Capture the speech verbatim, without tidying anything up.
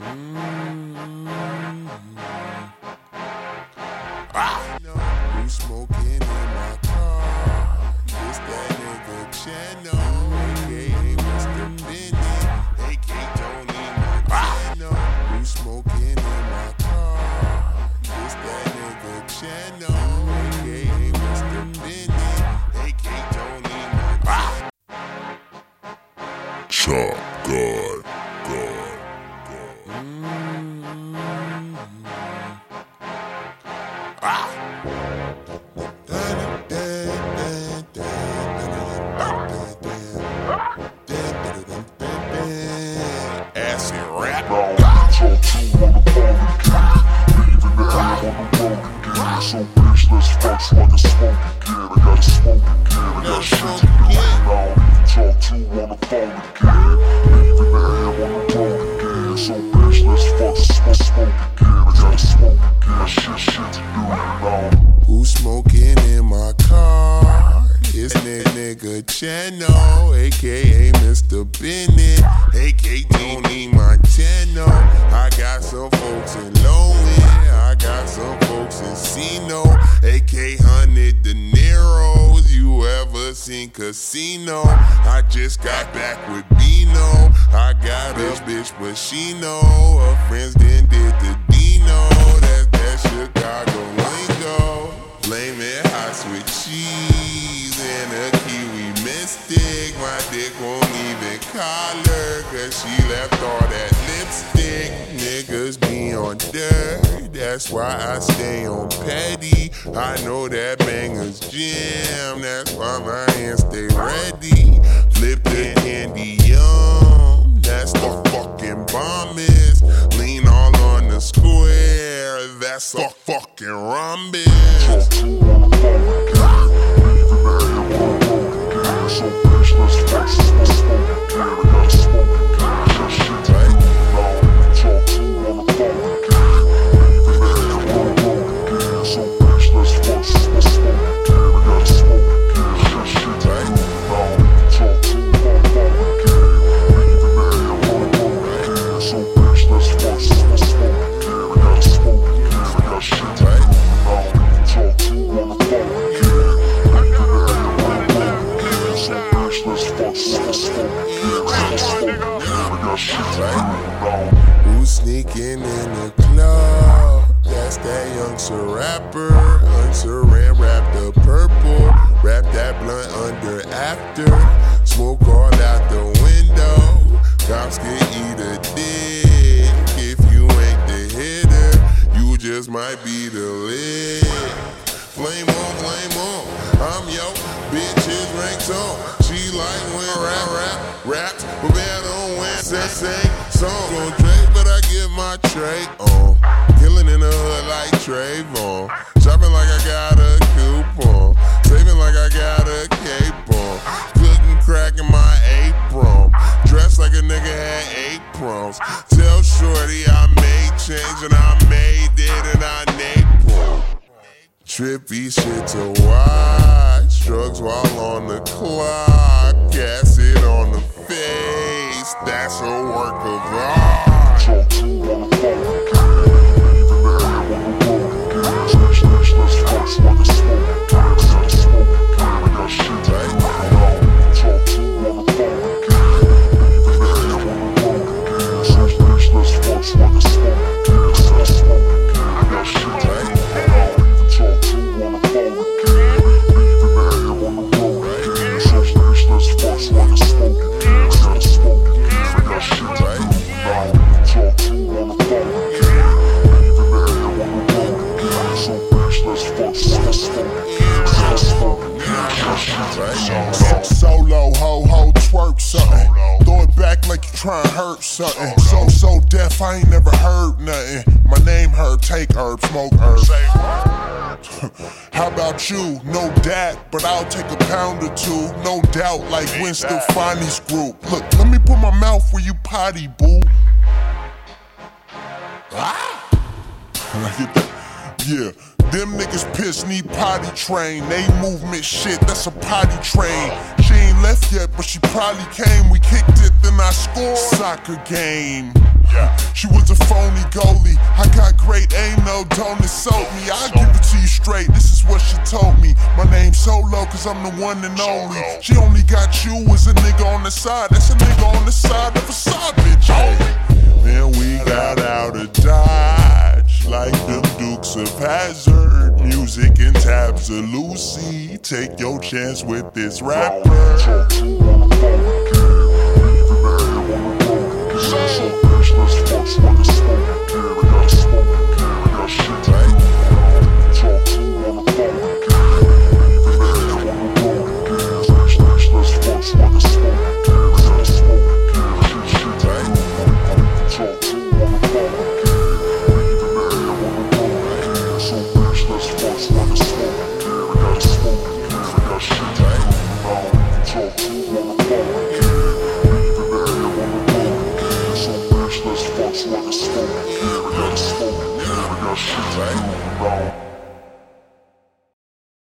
Mm-hmm. Ah. Who's smoking in my car? It's that nigga Channel, A K A Mister Benny, A K A Tony Montana. Who's smoking in my car? It's that nigga Channel, A K A Mister Benny, A K A Tony Montana. Chop God, God, God. Mm-hmm. Ah. Acid rap. Talk to on the phone again. Leaving the air on the road again. So bitch, let's fuck so I can smoke again. I gotta smoke again. I got shit to do. And I don't even talk to on the phone again. Leaving the air on the road again. So bitch, let's fuck smoke, smoke again. I gotta smoke again. I shit, shit to do. And I don't. Who's smoking in my car? It's nigga, nigga Channel, A K A Mister Bennett, A K A Tony Montana. I got some folks in Lowen, I got some folks in Sino, A K A Hundred De Niro's. You ever seen Casino? I just got back with Bino. I got a bitch, but she know her friends then did the Dino. That's that Chicago lingo. Flame it hot with cheese and a kiwi mystic. My dick won't even collar, cause she left all that lipstick. Niggas be on dirt, that's why I stay on petty. I know that banger's jam, that's why my hands stay ready. Flip the candy yum, that's the fucking bomb is. Lean all on the square, that's the fucking rhombus. Talk to on the phone again. Leaving the air on the road again. So bitch, let's fuck smoke, smoke again. I gotta smoke again. I got shit to do. And I don't even talk to on the phone again. Leaving the air on the road again. So bitch, let's fuck smoke, smoke again. I gotta smoke again. I got shit to do. And I don't even talk to on the phone again. Leaving the air on the road again. So bitch, let's fuck smoke, smoke again. I gotta smoke again. I got shit to do. And I don't even talk to on the phone again. Leaving the air on the road again. So bitch, let's fuck smoke, smoke again. I gotta smoke again. I got shit to do. And I don't. Who's sneaking in the club? That's that youngster rapper. Unsaran wrap the purple. Wrap that blunt under after. Smoke all out the window. Cops can eat a dick. If you ain't the hitter, you just might be the lid. Flame on, flame on. I'm yo, bitch's ranks on. She like when rap, rap, raps, but bad on when say, say, song. Gon' Drake, but I get my tray on. Killing in the hood like Trayvon. Shopping like I got a coupon. Saving like I got a cape on. Cooking crack in my apron. Dressed like a nigga had aprons. Tell Shorty I made change and I made it and I napalm. Trippy shit to watch. Drugs while on the clock. Acid on the face. That's a work of art. Talk to on the phone again. Leaving the air on the road again. So bitch, bitch, let's fuck so I can smoke again. I gotta smoke again. I got shit to do. And I don't even talk to on the phone again. Leaving the air on the road again. So bitch, let's fuck so I can smoke again. I gotta smoke again. I got shit to do. And I don't even talk to on the phone again. Leaving the air on the road again. So bitch, let's fuck so I can smoke again. I gotta smoke again. I got shit to do. And I don't even talk to on the phone again. Leaving the air on the road again. So bitch, let's fuck so I can smoke again. I gotta smoke again. I got shit to do. Solo, ho, ho, twerk something. Throw it back like you tryna hurt something. So, so deaf, I ain't never heard nothing. My name Herb, take herb, smoke herb. How about you? No dat, but I'll take a pound or two. No doubt, like Gwen Stefani's group. Look, let me put my mouth where you potty, boo. Ah! I get that? Yeah. Them niggas piss need potty train. They movement shit, that's a potty train. She ain't left yet, but she probably came. We kicked it, then I scored. Soccer game. She was a phony goalie. I got great aim, no, don't insult me. I'll give it to you straight, this is what she told me. My name's Solo, cause I'm the one and only. She only got you as a nigga on the side. That's a nigga on the side of a side bitch. Then we got out of Dodge, like the Dukes of Hazzard. Music and tabs of Lucy. Take your chance with this rapper. Like a smoke, yeah, I got shit to do, bro.